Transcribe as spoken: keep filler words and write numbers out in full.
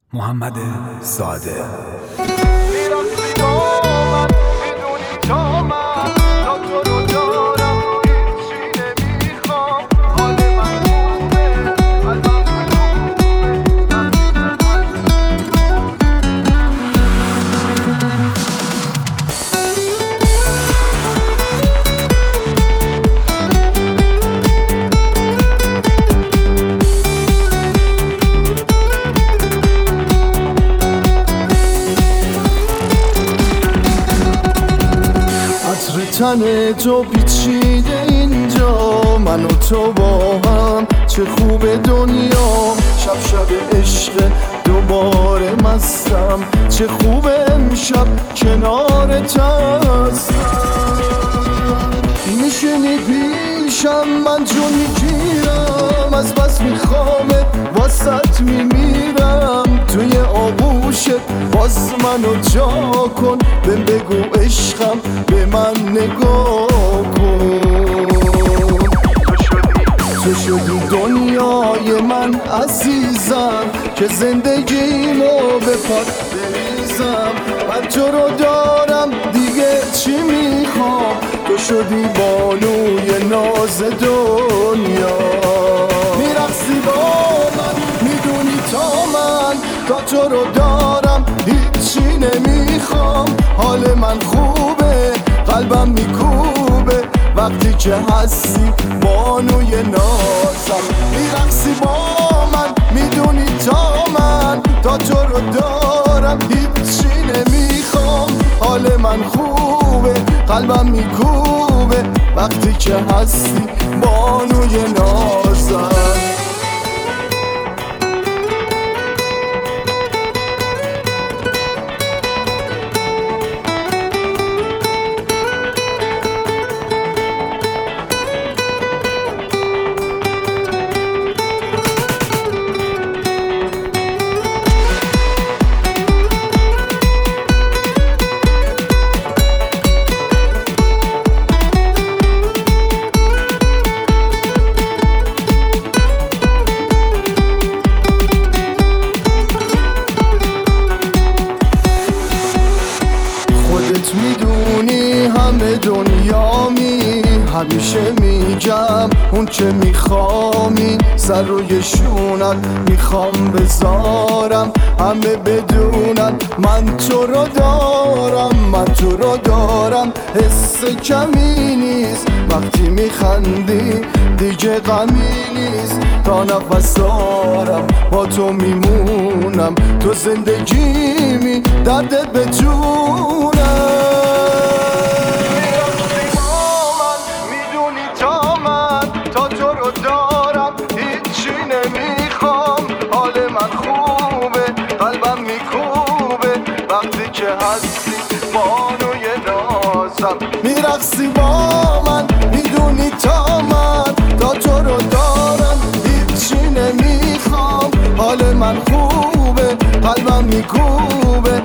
محمد ساده. میرفتی با من میدونی تا من تا تو رو دارم هیچی نمیخوام حال من خوبه قلبم تن تو پیچیده اینجا، من و تو با هم چه خوبه دنیا. شب شب عشق دوباره مستم، چه خوبه امشب کنارت هستم. میشینی پیشم من جون میگیرم، از بس میخوامت واسط میمیرم. توی آغوشت باز منو جا کن، بهم بگو عشقم به من نگاه کن. تو شدی دنیای من عزیزم، که زندگیمو به پات بریزم. من تو رو دارم دیگه چی میخوام، تو شدی بانوی ناز دنیا. میرقصی با من میدونی تا من تا تو رو دارم هیچی نمیخوام. حال من خوبه قلبم میکوبه وقتی که هستی بانوی نازم. میرقصی با من میدونی تا من تا تو رو دارم هیچی نمیخوام. حال من خوبه قلبم میکوبه وقتی که هستی بانوی نازم. میدونی همه دنیامی، همیشه میگم اون که میخوامی. سر روی شونت میخوام بذارم، همه بدونن من تو رو دارم. من تو رو دارم حس کمی نیست، وقتی میخندی دیگه غمی نیست. تا نفس دارم با تو میمونم، تو زندگیمی دردت بتونم. وقتی که هستی بانوی نازم. میرقصی با من میدونی تا من تا تو رو دارم هیچی نمیخوام. حال من خوبه قلبم میکوبه